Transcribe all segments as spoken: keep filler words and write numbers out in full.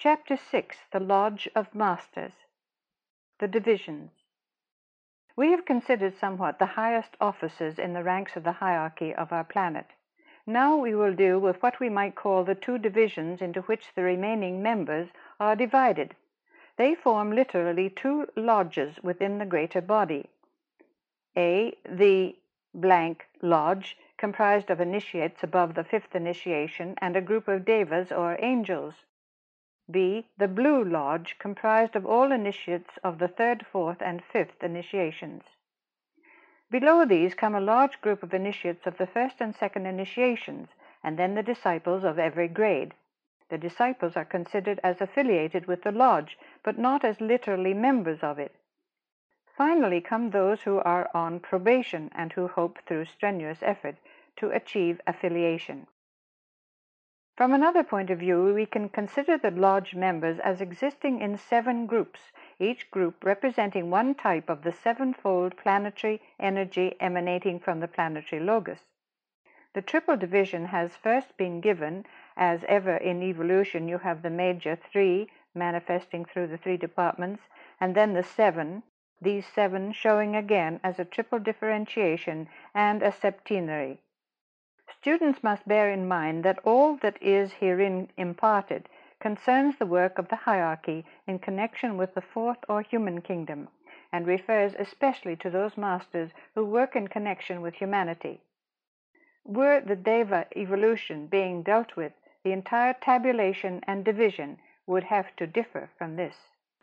Chapter six. The Lodge of Masters. The Divisions. We have considered somewhat the highest officers in the ranks of the hierarchy of our planet. Now we will deal with what we might call the two divisions into which the remaining members are divided. They form literally two lodges within the greater body. A. The blank lodge, comprised of initiates above the fifth initiation and a group of devas or angels. B. The blue lodge, comprised of all initiates of the third, fourth, and fifth initiations. Below these come a large group of initiates of the first and second initiations, and then the disciples of every grade. The disciples are considered as affiliated with the lodge, but not as literally members of it. Finally come those who are on probation and who hope through strenuous effort to achieve affiliation. From another point of view, we can consider the lodge members as existing in seven groups, each group representing one type of the sevenfold planetary energy emanating from the planetary logos. The triple division has first been given, as ever in evolution you have the major three manifesting through the three departments, and then the seven, these seven showing again as a triple differentiation and a septenary. Students must bear in mind that all that is herein imparted concerns the work of the hierarchy in connection with the fourth or human kingdom, and refers especially to those masters who work in connection with humanity. Were the Deva evolution being dealt with, the entire tabulation and division would have to differ from this.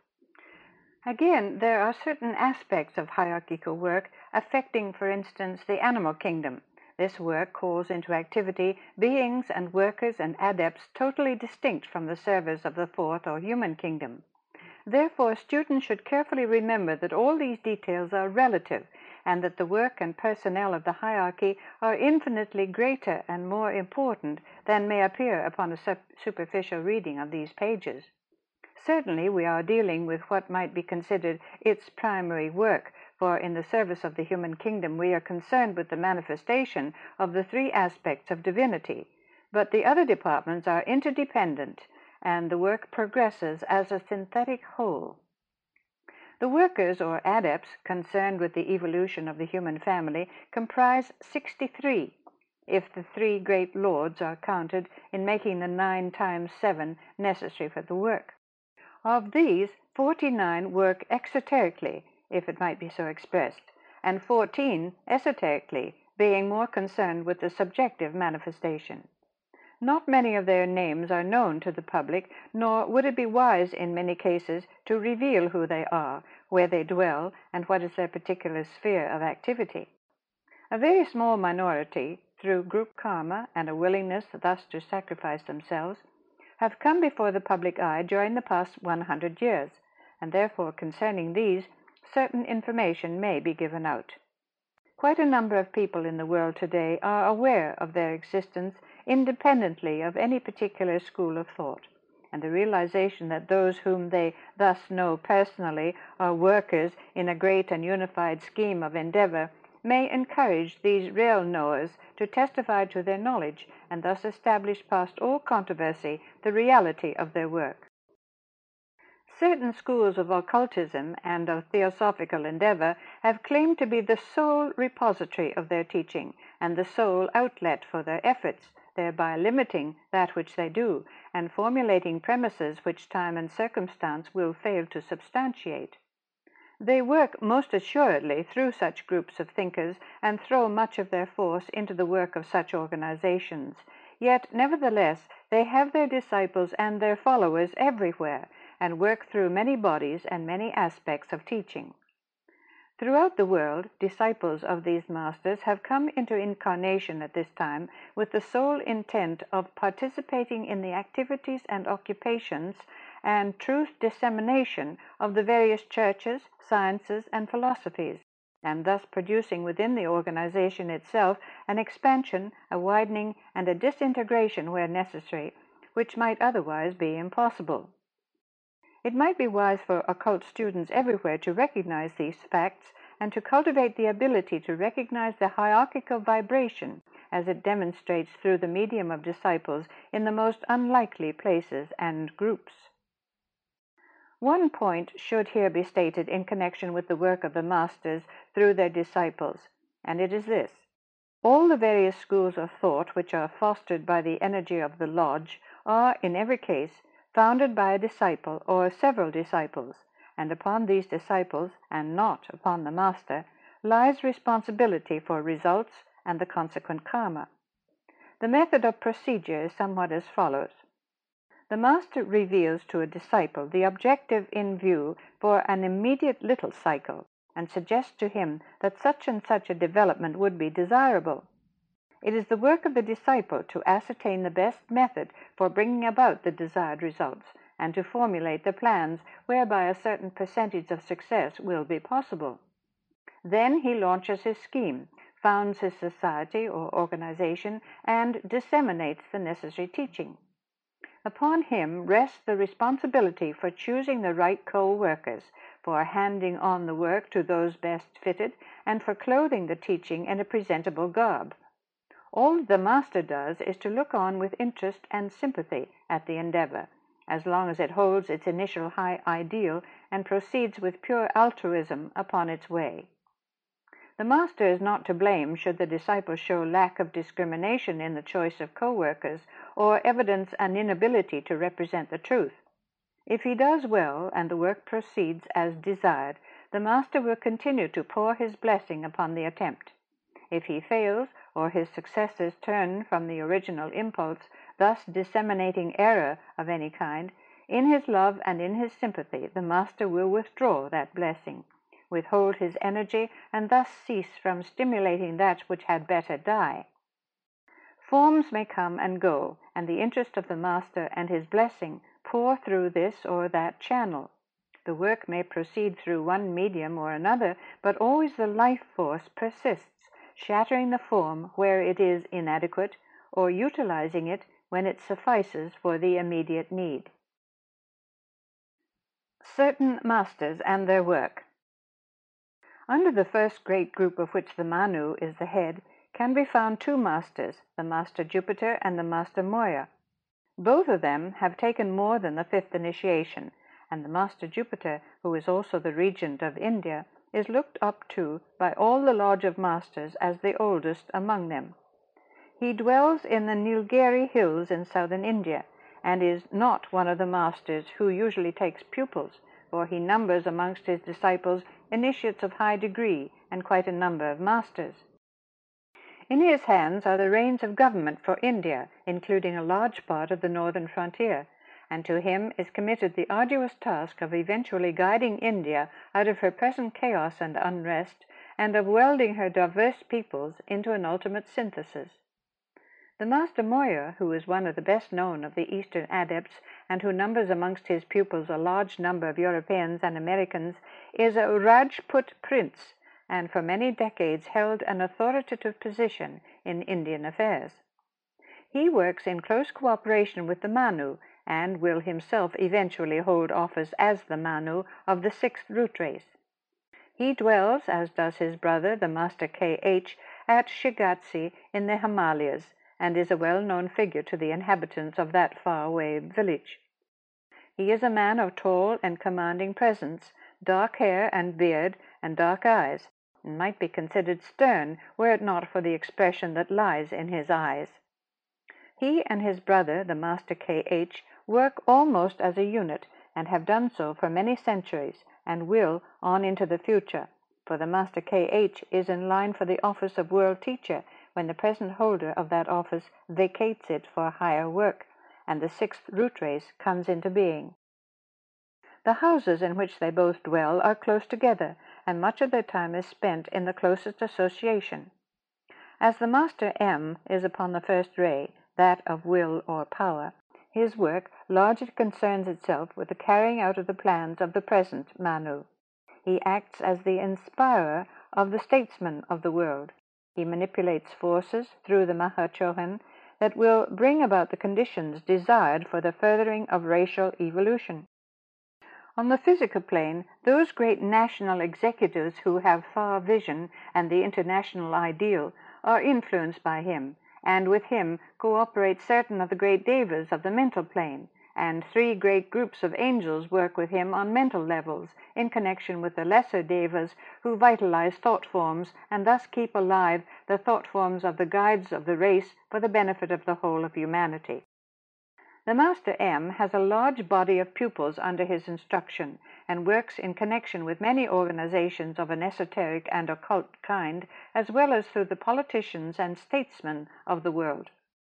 Again, there are certain aspects of hierarchical work affecting, for instance, the animal kingdom. This work calls into activity beings and workers and adepts totally distinct from the servers of the fourth or human kingdom. Therefore, students should carefully remember that all these details are relative, and that the work and personnel of the hierarchy are infinitely greater and more important than may appear upon a superficial reading of these pages. Certainly, we are dealing with what might be considered its primary work, for in the service of the human kingdom we are concerned with the manifestation of the three aspects of divinity, but the other departments are interdependent, and the work progresses as a synthetic whole. The workers or adepts concerned with the evolution of the human family comprise sixty-three, if the three great lords are counted in making the nine times seven necessary for the work. Of these, forty-nine work exoterically, if it might be so expressed, and fourteen esoterically, being more concerned with the subjective manifestation. Not many of their names are known to the public, nor would it be wise in many cases to reveal who they are, where they dwell, and what is their particular sphere of activity. A very small minority, through group karma and a willingness thus to sacrifice themselves, have come before the public eye during the past one hundred years, and therefore concerning these, certain information may be given out. Quite a number of people in the world today are aware of their existence independently of any particular school of thought, and the realization that those whom they thus know personally are workers in a great and unified scheme of endeavor may encourage these real knowers to testify to their knowledge, and thus establish past all controversy the reality of their work. Certain schools of occultism and of theosophical endeavor have claimed to be the sole repository of their teaching and the sole outlet for their efforts, thereby limiting that which they do and formulating premises which time and circumstance will fail to substantiate. They work most assuredly through such groups of thinkers and throw much of their force into the work of such organizations. Yet, nevertheless, they have their disciples and their followers everywhere, and work through many bodies and many aspects of teaching. Throughout the world, disciples of these masters have come into incarnation at this time with the sole intent of participating in the activities and occupations and truth dissemination of the various churches, sciences, and philosophies, and thus producing within the organization itself an expansion, a widening, and a disintegration where necessary, which might otherwise be impossible. It might be wise for occult students everywhere to recognize these facts and to cultivate the ability to recognize the hierarchical vibration as it demonstrates through the medium of disciples in the most unlikely places and groups. One point should here be stated in connection with the work of the masters through their disciples, and it is this. All the various schools of thought which are fostered by the energy of the lodge are, in every case, founded by a disciple or several disciples, and upon these disciples, and not upon the master, lies responsibility for results and the consequent karma. The method of procedure is somewhat as follows. The master reveals to a disciple the objective in view for an immediate little cycle, and suggests to him that such and such a development would be desirable. It is the work of the disciple to ascertain the best method for bringing about the desired results, and to formulate the plans whereby a certain percentage of success will be possible. Then he launches his scheme, founds his society or organization, and disseminates the necessary teaching. Upon him rests the responsibility for choosing the right co-workers, for handing on the work to those best fitted, and for clothing the teaching in a presentable garb. All the master does is to look on with interest and sympathy at the endeavor, as long as it holds its initial high ideal and proceeds with pure altruism upon its way. The master is not to blame should the disciple show lack of discrimination in the choice of co-workers, or evidence an inability to represent the truth. If he does well and the work proceeds as desired, the master will continue to pour his blessing upon the attempt. If he fails, or his successors turn from the original impulse, thus disseminating error of any kind, in his love and in his sympathy the master will withdraw that blessing, withhold his energy, and thus cease from stimulating that which had better die. Forms may come and go, and the interest of the master and his blessing pour through this or that channel. The work may proceed through one medium or another, but always the life force persists, shattering the form where it is inadequate, or utilizing it when it suffices for the immediate need. Certain masters and their work. Under the first great group, of which the Manu is the head, can be found two masters, the Master Jupiter and the Master Moya. Both of them have taken more than the fifth initiation, and the Master Jupiter, who is also the regent of India, is looked up to by all the Lodge of Masters as the oldest among them. He dwells in the Nilgiri hills in southern India, and is not one of the masters who usually takes pupils, for he numbers amongst his disciples initiates of high degree and quite a number of masters. In his hands are the reins of government for India, including a large part of the northern frontier, and to him is committed the arduous task of eventually guiding India out of her present chaos and unrest, and of welding her diverse peoples into an ultimate synthesis. The Master Moya, who is one of the best known of the Eastern adepts, and who numbers amongst his pupils a large number of Europeans and Americans, is a Rajput prince, and for many decades held an authoritative position in Indian affairs. He works in close cooperation with the Manu, and will himself eventually hold office as the Manu of the sixth root race. He dwells, as does his brother, the Master K H, at Shigatsi in the Himalayas, and is a well-known figure to the inhabitants of that far-away village. He is a man of tall and commanding presence, dark hair and beard, and dark eyes, and might be considered stern were it not for the expression that lies in his eyes. He and his brother, the Master K H, work almost as a unit, and have done so for many centuries, and will on into the future, for the Master K H is in line for the office of World Teacher when the present holder of that office vacates it for higher work, and the sixth root race comes into being. The houses in which they both dwell are close together, and much of their time is spent in the closest association. As the Master M is upon the first ray, that of will or power, his work largely concerns itself with the carrying out of the plans of the present Manu. He acts as the inspirer of the statesmen of the world. He manipulates forces through the Mahachohan that will bring about the conditions desired for the furthering of racial evolution. On the physical plane, those great national executives who have far vision and the international ideal are influenced by him, and with him cooperate certain of the great devas of the mental plane, and three great groups of angels work with him on mental levels in connection with the lesser devas who vitalize thought forms and thus keep alive the thought forms of the guides of the race for the benefit of the whole of humanity. The Master M has a large body of pupils under his instruction and works in connection with many organizations of an esoteric and occult kind, as well as through the politicians and statesmen of the world.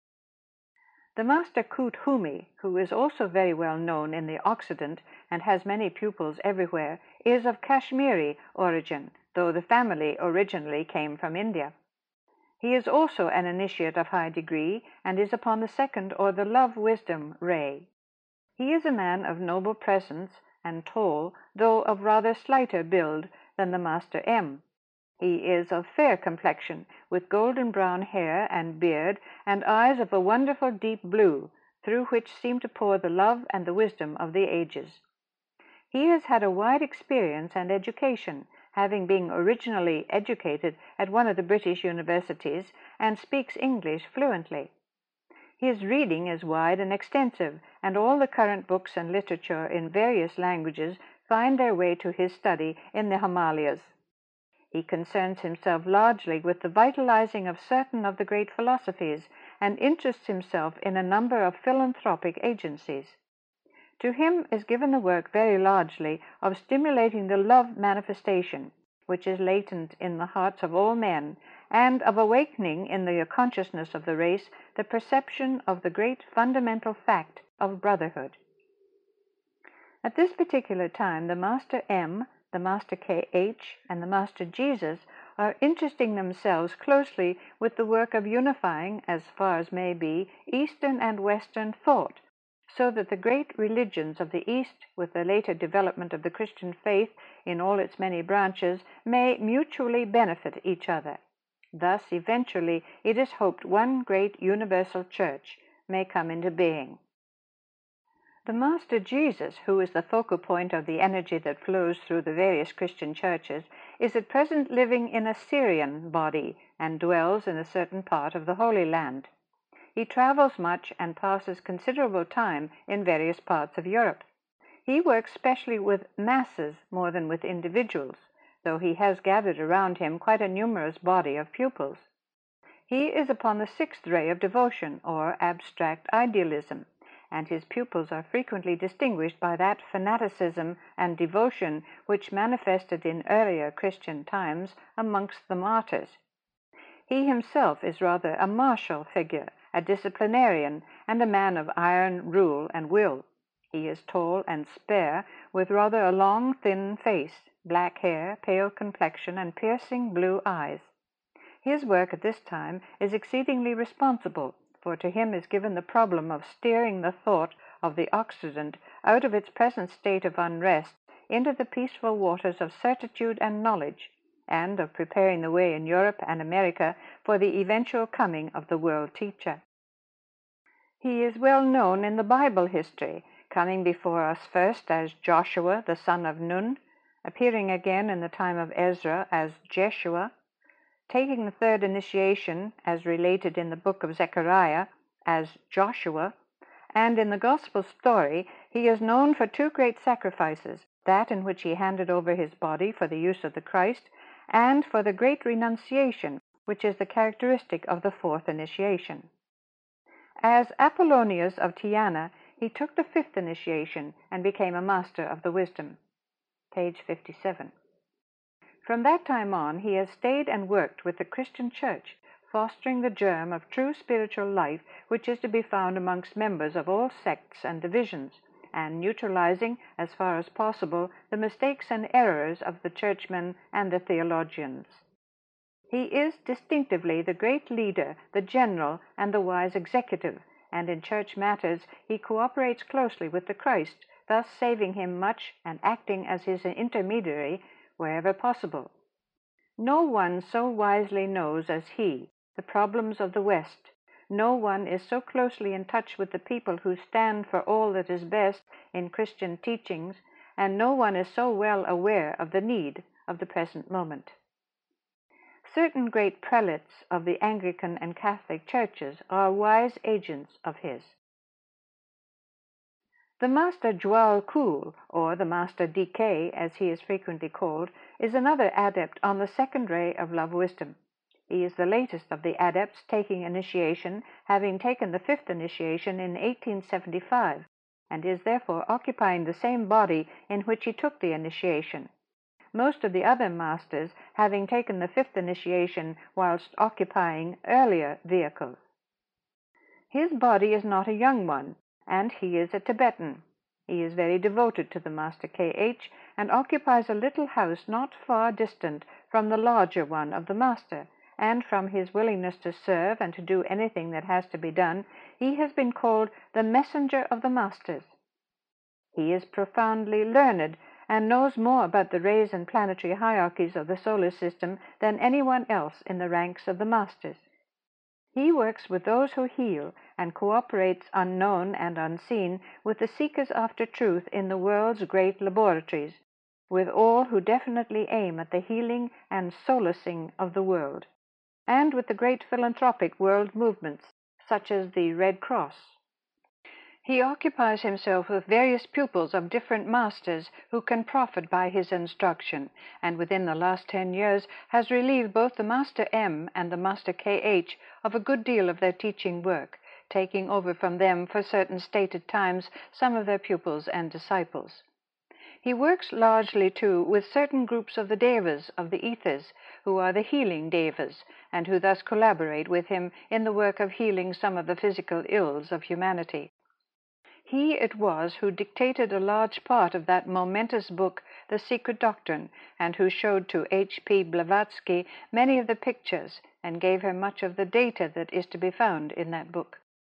The Master Koot Hoomi, who is also very well known in the Occident and has many pupils everywhere, is of Kashmiri origin, though the family originally came from India. He is also an initiate of high degree and is upon the second or the love-wisdom ray. He is a man of noble presence and tall, though of rather slighter build than the Master M. He is of fair complexion, with golden brown hair and beard, and eyes of a wonderful deep blue, through which seem to pour the love and the wisdom of the ages. He has had a wide experience and education, having been originally educated at one of the British universities, and speaks English fluently. His reading is wide and extensive, and all the current books and literature in various languages find their way to his study in the Himalayas. He concerns himself largely with the vitalizing of certain of the great philosophies and interests himself in a number of philanthropic agencies. To him is given the work very largely of stimulating the love manifestation, which is latent in the hearts of all men, and of awakening in the consciousness of the race the perception of the great fundamental fact of brotherhood. At this particular time, the Master M, the Master K H, and the Master Jesus are interesting themselves closely with the work of unifying, as far as may be, Eastern and Western thought, so that the great religions of the East, with the later development of the Christian faith in all its many branches, may mutually benefit each other. Thus, eventually, it is hoped one great universal church may come into being. The Master Jesus, who is the focal point of the energy that flows through the various Christian churches, is at present living in a Syrian body and dwells in a certain part of the Holy Land. He travels much and passes considerable time in various parts of Europe. He works specially with masses more than with individuals, though he has gathered around him quite a numerous body of pupils. He is upon the sixth ray of devotion, or abstract idealism, and his pupils are frequently distinguished by that fanaticism and devotion which manifested in earlier Christian times amongst the martyrs. He himself is rather a martial figure, a disciplinarian, and a man of iron rule and will. He is tall and spare, with rather a long, thin face, black hair, pale complexion, and piercing blue eyes. His work at this time is exceedingly responsible, for to him is given the problem of steering the thought of the Occident out of its present state of unrest into the peaceful waters of certitude and knowledge, and of preparing the way in Europe and America for the eventual coming of the world teacher. He is well known in the Bible history, coming before us first as Joshua, the son of Nun, appearing again in the time of Ezra as Jeshua, taking the third initiation, as related in the book of Zechariah, as Joshua, and in the Gospel story he is known for two great sacrifices, that in which he handed over his body for the use of the Christ, and for the great renunciation, which is the characteristic of the fourth initiation. As Apollonius of Tyana, he took the fifth initiation and became a master of the wisdom. Page fifty-seven. From that time on, he has stayed and worked with the Christian Church, fostering the germ of true spiritual life which is to be found amongst members of all sects and divisions, and neutralizing, as far as possible, the mistakes and errors of the churchmen and the theologians. He is distinctively the great leader, the general, and the wise executive, and in church matters he cooperates closely with the Christ, thus saving him much and acting as his intermediary wherever possible. No one so wisely knows as he the problems of the West. No one is so closely in touch with the people who stand for all that is best in Christian teachings, and no one is so well aware of the need of the present moment. Certain great prelates of the Anglican and Catholic churches are wise agents of his. The Master Djwhal Khul, or the Master D K, as he is frequently called, is another adept on the second ray of love-wisdom. He is the latest of the adepts taking initiation, having taken the fifth initiation in eighteen seventy-five, and is therefore occupying the same body in which he took the initiation, most of the other masters having taken the fifth initiation whilst occupying earlier vehicles. His body is not a young one, and he is a Tibetan. He is very devoted to the Master K H and occupies a little house not far distant from the larger one of the Master, and from his willingness to serve and to do anything that has to be done, he has been called the Messenger of the Masters. He is profoundly learned and knows more about the rays and planetary hierarchies of the solar system than anyone else in the ranks of the Masters. He works with those who heal and cooperates unknown and unseen with the seekers after truth in the world's great laboratories, with all who definitely aim at the healing and solacing of the world, and with the great philanthropic world movements, such as the Red Cross. He occupies himself with various pupils of different masters who can profit by his instruction, and within the last ten years has relieved both the Master M and the Master K H of a good deal of their teaching work, taking over from them for certain stated times some of their pupils and disciples. He works largely, too, with certain groups of the Devas of the ethers, who are the healing Devas, and who thus collaborate with him in the work of healing some of the physical ills of humanity. He it was who dictated a large part of that momentous book, The Secret Doctrine, and who showed to H P Blavatsky many of the pictures and gave her much of the data that is to be found in that book.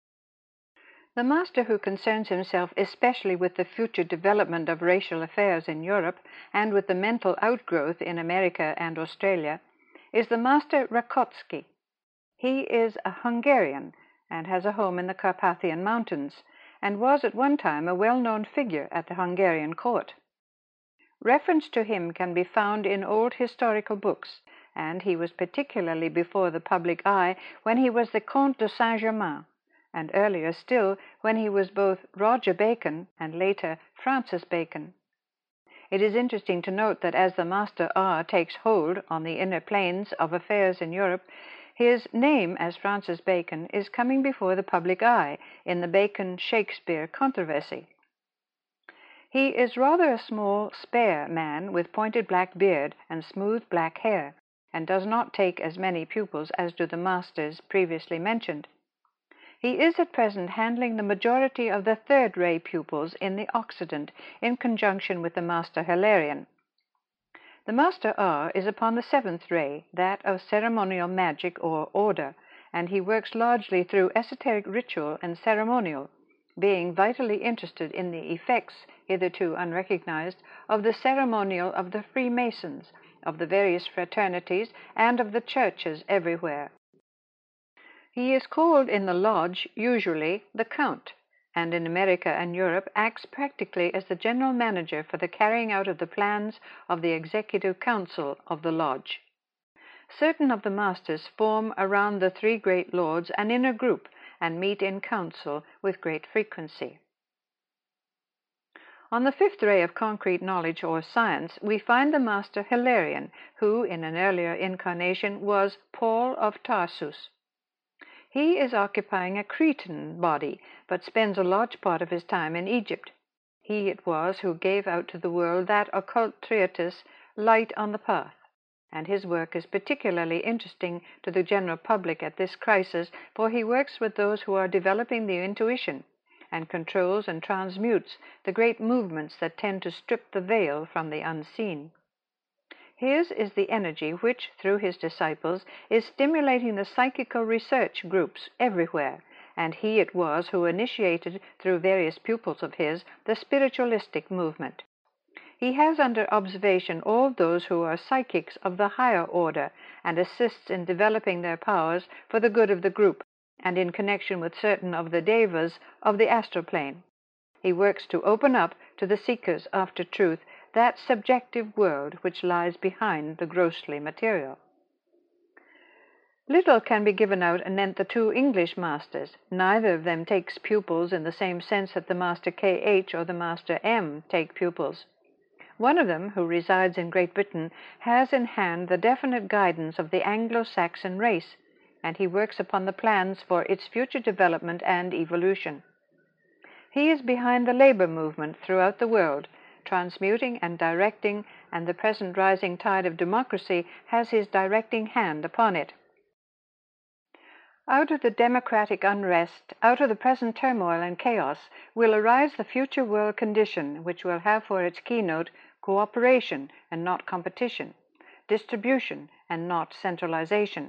The Master who concerns himself especially with the future development of racial affairs in Europe and with the mental outgrowth in America and Australia is the Master Rakotsky. He is a Hungarian and has a home in the Carpathian Mountains, and was at one time a well-known figure at the Hungarian court. Reference to him can be found in old historical books, and he was particularly before the public eye when he was the Comte de Saint-Germain, and earlier still when he was both Roger Bacon and later Francis Bacon. It is interesting to note that as the Master R takes hold on the inner planes of affairs in Europe, his name as Francis Bacon is coming before the public eye in the Bacon-Shakespeare controversy. He is rather a small, spare man with pointed black beard and smooth black hair, and does not take as many pupils as do the masters previously mentioned. He is at present handling the majority of the third-ray pupils in the Occident in conjunction with the Master Hilarion. The Master R is upon the seventh ray, that of ceremonial magic or order, and he works largely through esoteric ritual and ceremonial, being vitally interested in the effects, hitherto unrecognized, of the ceremonial of the Freemasons, of the various fraternities, and of the churches everywhere. He is called in the lodge usually the Count, and in America and Europe acts practically as the general manager for the carrying out of the plans of the Executive Council of the Lodge. Certain of the masters form around the three great lords an inner group and meet in council with great frequency. On the fifth ray of concrete knowledge or science, we find the Master Hilarion, who in an earlier incarnation was Paul of Tarsus. He is occupying a Cretan body, but spends a large part of his time in Egypt. He it was who gave out to the world that occult treatise, Light on the Path, and his work is particularly interesting to the general public at this crisis, for he works with those who are developing the intuition, and controls and transmutes the great movements that tend to strip the veil from the unseen. His is the energy which, through his disciples, is stimulating the psychical research groups everywhere, and he it was who initiated, through various pupils of his, the spiritualistic movement. He has under observation all those who are psychics of the higher order, and assists in developing their powers for the good of the group, and in connection with certain of the devas of the astral plane. He works to open up to the seekers after truth that subjective world which lies behind the grossly material. Little can be given out anent the two English masters. Neither of them takes pupils in the same sense that the Master K H or the Master M take pupils. One of them, who resides in Great Britain, has in hand the definite guidance of the Anglo-Saxon race, and he works upon the plans for its future development and evolution. He is behind the labor movement throughout the world, transmuting and directing, and the present rising tide of democracy has his directing hand upon it. Out of the democratic unrest, out of the present turmoil and chaos, will arise the future world condition, which will have for its keynote cooperation and not competition, distribution and not centralization.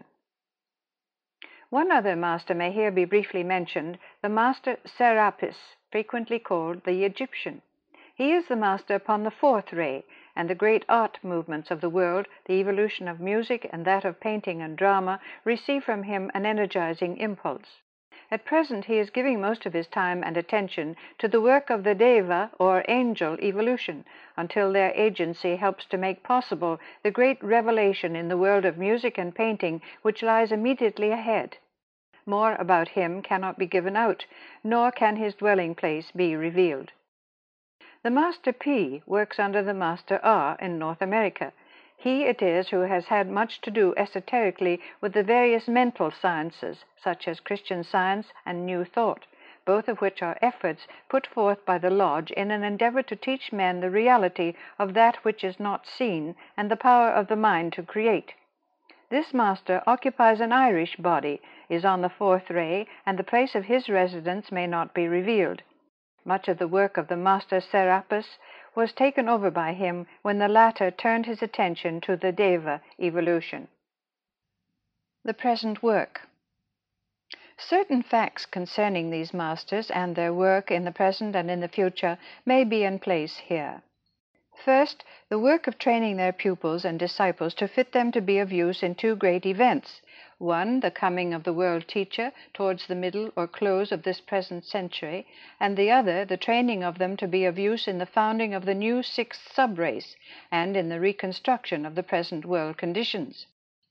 One other master may here be briefly mentioned, the Master Serapis, frequently called the Egyptian. He is the master upon the fourth ray, and the great art movements of the world, the evolution of music and that of painting and drama, receive from him an energizing impulse. At present he is giving most of his time and attention to the work of the Deva, or angel, evolution, until their agency helps to make possible the great revelation in the world of music and painting which lies immediately ahead. More about him cannot be given out, nor can his dwelling place be revealed. The Master P works under the Master R in North America. He it is who has had much to do esoterically with the various mental sciences, such as Christian Science and New Thought, both of which are efforts put forth by the Lodge in an endeavor to teach men the reality of that which is not seen and the power of the mind to create. This master occupies an Irish body, is on the fourth ray, and the place of his residence may not be revealed. Much of the work of the Master Serapis was taken over by him when the latter turned his attention to the Deva evolution. The present work. Certain facts concerning these masters and their work in the present and in the future may be in place here. First, the work of training their pupils and disciples to fit them to be of use in two great events. One, the coming of the world teacher towards the middle or close of this present century, and the other, the training of them to be of use in the founding of the new sixth sub-race and in the reconstruction of the present world conditions.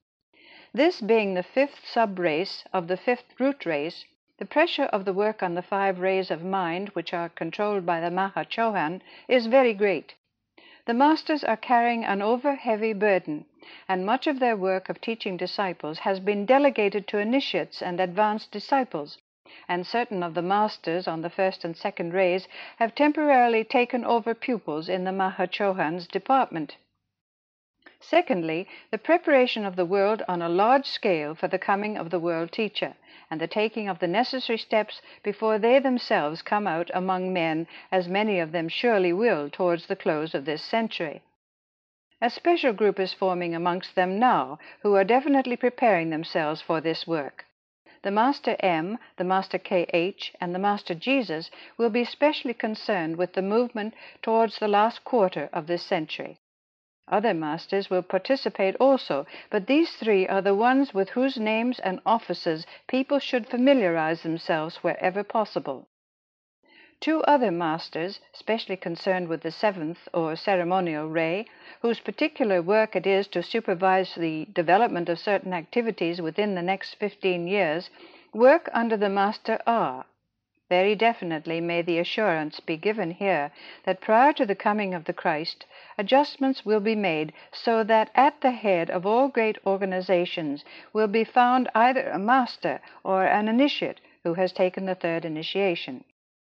This being the fifth sub-race of the fifth root race, the pressure of the work on the five rays of mind, which are controlled by the Mahachohan, is very great. The masters are carrying an over-heavy burden, and much of their work of teaching disciples has been delegated to initiates and advanced disciples, and certain of the masters on the first and second rays have temporarily taken over pupils in the Mahachohan's department. Secondly, the preparation of the world on a large scale for the coming of the world teacher, and the taking of the necessary steps before they themselves come out among men, as many of them surely will towards the close of this century. A special group is forming amongst them now, who are definitely preparing themselves for this work. The Master M, the Master K H, and the Master Jesus will be specially concerned with the movement towards the last quarter of this century. Other masters will participate also, but these three are the ones with whose names and offices people should familiarize themselves wherever possible. Two other masters, specially concerned with the seventh or ceremonial ray, whose particular work it is to supervise the development of certain activities within the next fifteen years, work under the Master R. Very definitely may the assurance be given here that prior to the coming of the Christ, adjustments will be made so that at the head of all great organizations will be found either a master or an initiate who has taken the third initiation.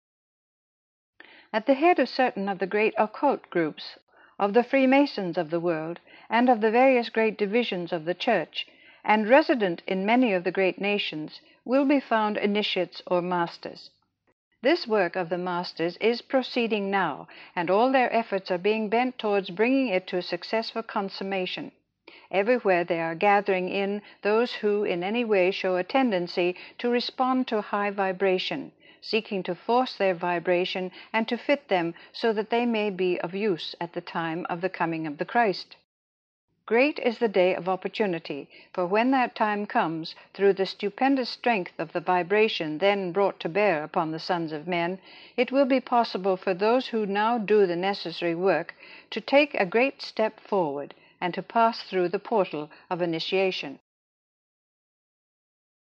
At the head of certain of the great occult groups, of the Freemasons of the world, and of the various great divisions of the Church, and resident in many of the great nations, will be found initiates or masters. This work of the masters is proceeding now, and all their efforts are being bent towards bringing it to a successful consummation. Everywhere they are gathering in those who in any way show a tendency to respond to high vibration, seeking to force their vibration and to fit them so that they may be of use at the time of the coming of the Christ. Great is the day of opportunity, for when that time comes, through the stupendous strength of the vibration then brought to bear upon the sons of men, it will be possible for those who now do the necessary work to take a great step forward and to pass through the portal of initiation.